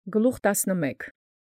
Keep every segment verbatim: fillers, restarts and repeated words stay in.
Գլուխ տասնմեկ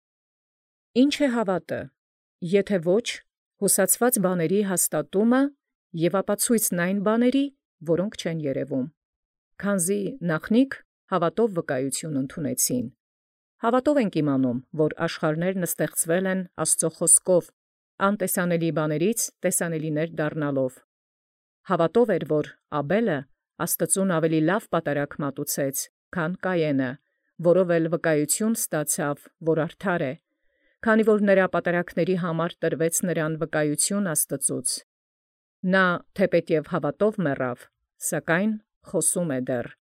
Ինչ է հավատը, եթե ոչ հուսացված բաների հաստատումը և ապացույցն այն բաների, որոնք չեն երևում, քանզի նախնիկ հավատով վկայություն ընդունեցին։ Հավատով ենք իմանում, որ աշխարհներն ստեղծվել են Աստծո խոսքով, անտեսանելի բաներից տեսանելիներ դառնալով։ Հավատով էր, որ Աբելը Աստծուն ավելի լավ պատարագ մատուցեց, քան Կայենը, որով էլ վկայություն ստացավ, որ արդար է, քանի որ նրա պատարագաց համար տրվեց նրան վկայություն Աստծուց։ Նա թեպետև հավատով մեռավ, սակայն խոսում է դեռ։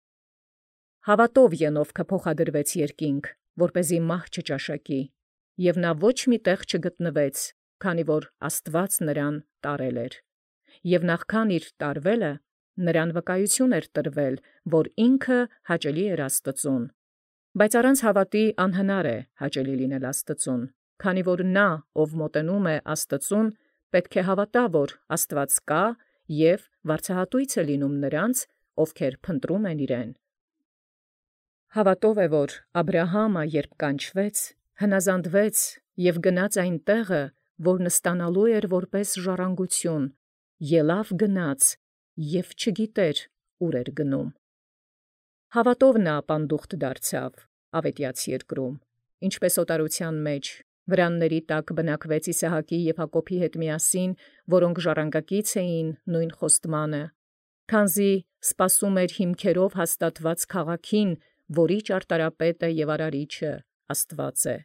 Հավատով Ենովքը փոխադրվեց երկինք, որպեսզի մահ չճաշակի, և նա ոչ մի տեղ չգտնվեց, քանի որ Աստուած նրան տարել էր։ Եւ նախքան իր տարվելը նրան վկայություն էր տրվել, որ ինքը հաճելի էր Աստծուն։ Բայց առանց հավատի անհնար է հաճելի լինել Աստծուն, քանի որ նա, ով մոտենում է Աստծուն, պետք է հավատա, որ Աստուած կա և վարձահատույց է լինում նրանց, ովքեր փնտրում են իրեն։ Հավատով է, որ Աբրահամը, երբ կանչվեց, հնազանդվեց և գնաց այն տեղը, որ նստանալու էր որպես ժառանգություն, ելավ գնաց և չգիտեր ուր էր գնում։ Հավատով նա պանդուխտ դարձավ Ավետեաց երկրում, ինչպես օտարութեան մեջ, վրանների տակ բնակվեց Իսահակի և Հակոբի հետ միասին, որոնք ժառանգակից էին նույն խոստմանը, քանզի սպասում էր հիմքերով հաստատված քաղաքին, որի ճարտարապետը և արարիչը Աստուած է։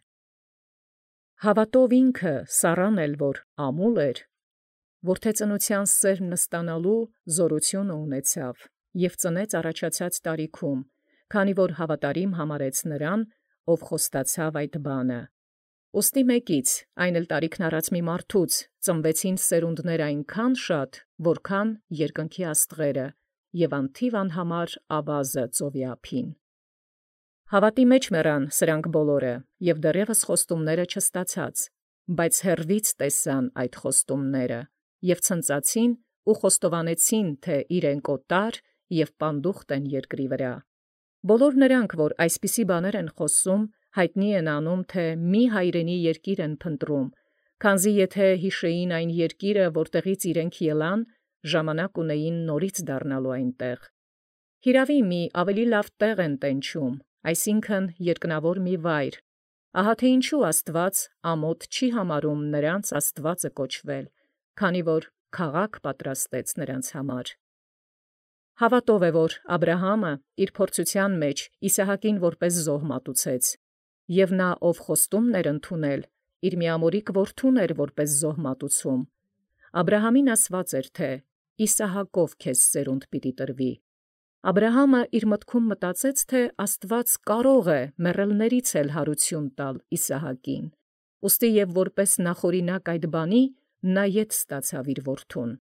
Հավատով ինքը Սառան էլ, որ ամուլ էր, որդեծնութեան սերմ նստանալու զորութիւնն ունեցավ և ծնեց առաջացած տարիքում, քանի որ հավատարիմ համարեց նրան, ով խոստացավ այդ բանը։ Ուստի մեկից, այն էլ տարիքն առած մի մարդուց, ծնվեցին սերունդներ այնքան շատ, որքան երկնքի աստղերը, և անթիվ անհամար ավազը ծովի ափին։ Հավատի մեջ մեռան սրանք բոլորը, և դեռևս խոստումները չստացած, բայց հեռվից տեսան այդ խոստումները, և ցնծացին ու խոստովանեցին, թե իրենք օտար և պանդուխտ են երկրի վրա։ Բոլոր նրանք, որ այսպիսի բաներ են խոսում, յայտնի են անում, թե մի հայրենի երկիր են փնտրում, քանզի եթե յիշեին այն երկիրը, որտեղից իրենք ելան, ժամանակ ունեին նորից դառնալու այնտեղ։ Հիրավի մի ավելի լավ տեղ են տենչում, այսինքն երկնավոր մի վայր։ Ահա թե ինչու Աստուած ամոթ չի համարում նրանց Աստուածը կոչվել, քանի որ քաղաք պատրաստեց նրանց համար։ Հավատով է, որ Աբրահամը իր փորձութեան մեջ Իսահակին որպես զոհ մատուցեց, և նա, ով խոստումն էր ընդունել, իր միամորիկ որդուն էր որպես զոհ մատուցում։ Աբրահամին ասված էր, թե «Իսահակով քեզ սերունդ պիտի տրվի»։ Աբրահամը իր մտքում մտածեց, թե Աստուած կարող է մեռելներից էլ հարություն տալ Իսահակին, ուստի և որպես նախօրինակ այդ բանի, նա ետ ստացավ իր որդուն։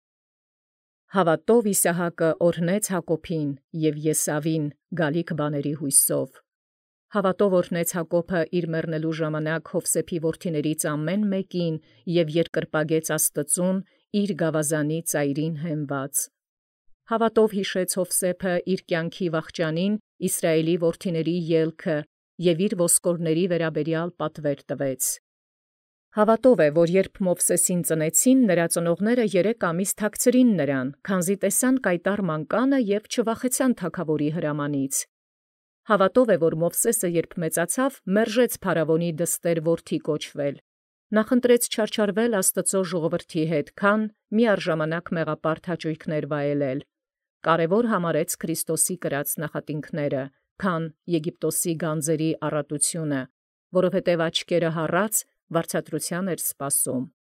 Հավատով Իսահակը օրհնեց Հակոբին և Եսավին գալիք բաների յուսով։ Հավատով օրհնեց Հակոբը իր մեռնելու ժամանակ Յովսէփի որդիներից ամեն մեկին և երկրպագեց Աստծուն իր գաւազանի ծայրին հենված։ Հավատով յիշեց Յովսէփը իր կյանքի վախճանին Իսրայէլի որդիների ելքը և իր ոսկորների վերաբերյալ պատվեր տվեց։ Հավատով է, որ երբ Մովսէսին ծնեցին, նրա ծնողները երեք ամիս թաքցրին նրան, քանզի տեսան կայտառ մանկանը և չվախեցան թագաւորի հրամանից։ Հավատով է, որ Մովսէսը երբ մեծացավ, մերժեց Փարաւոնի դստեր որդի կոչվել։ Նախընտրեց չարչարվել Աստուծոյ ժողովրդի հետ, քան միառժամանակ մեղապարտ հաճոյքներ վայելել։ Կարևոր համարեց Քրիստոսի կրած նախատինքները, քան Եգիպտոսի գանձերի առատությունը, որովհետև աչքերը հառած վարձատրութեան էր սպասում։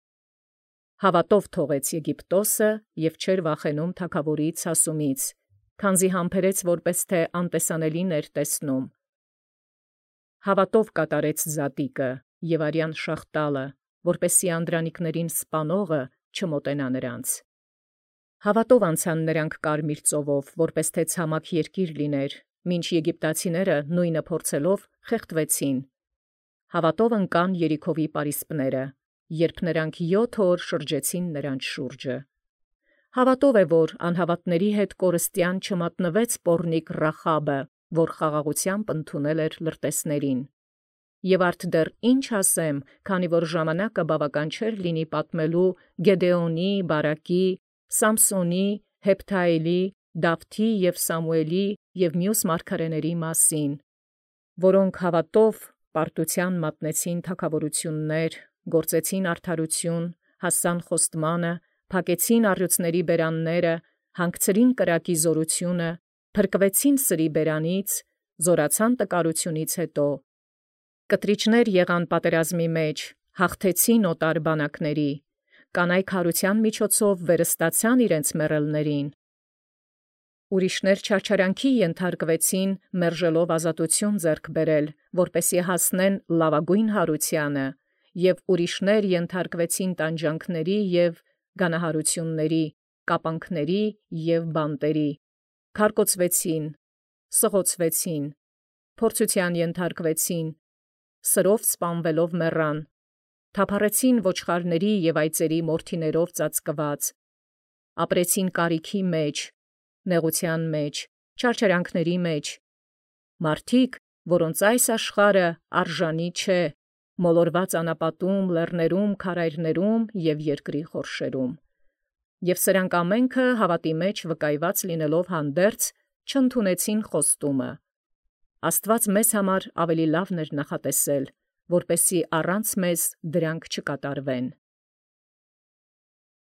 Հավատով թողեց Եգիպտոսը և չէր վախենում թագաւորի ցասումից, քանզի համբերեց որպես թե անտեսանելին էր տեսնում։ Հավատով կատարեց զատիկը և արյան շաղտալը, որպեսզի անդրանիկներին սպանողը չմոտենա նրանց։ Հավատով անցան նրանք կարմիր ծովով, որպես թե ցամաք երկիր լիներ, մինչ եգիպտացիները նույնը փորձելով խեղդվեցին։ Հավատով ընկան Երիքովի պարիսպները, երբ նրանք յոթ օր շրջեցին նրանց շուրջը։ Հավատով է, որ անհավատների հետ կորստյան չմատնվեց պոռնիկ Ռախաբը, որ խաղաղությամբ ընդունել էր լրտեսներին։ Եվ արդ դեռ ինչ ասեմ, քանի որ ժամանակը բավական չէր լինի պատմելու Գեդեոնի, Բարակի, Սամսոնի, Հեփթայելի, Դավթի և Սամուելի և մյուս մարգարեների մասին, որոնք հավատով պարտութեան մատնեցին թագավորություններ, գործեցին արդարություն, հասան խոստմանը, փակեցին առյուծների բերանները, հանգցրին կրակի զորությունը, փրկվեցին սրի բերանից, զորացան տկարությունից հետո, կտրիչներ եղան պատերազմի մեջ, հաղթեցին օտար բանակների, կանայք հարության միջոցով վերստացան իրենց մեռելներին, ուրիշներ չարչարանքի ենթարկվեցին, մերժելով ազատություն ձեռք բերել, որպեսզի հասնեն լավագույն հարությանը, և ուրիշներ ենթարկվեցին տանջանքների և գանահարությունների, կապանքների և բանտերի, քարկոծվեցին, սղոցվեցին, փորձութեան ենթարկվեցին, սրով սպանվելով մեռան, թափառեցին ոչխարների և այծերի մորթիներով ծածկված, ապրեցին կարիքի մեջ, նեղութեան մեջ, չարչարանքների մեջ, մարդիկ, որոնց այս աշխարհը արժանի չէ, մոլորված անապատում, լեռներում, քարայրներում և երկրի խորշերում, և սրանք ամենքը հավատի մեջ վկայված լինելով հանդերձ, չընդունեցին խոստումը։ Աստուած մեզ համար ավելի լավն էր նախատեսել, որպեսզի առանց մեզ դրանք չկատարվեն։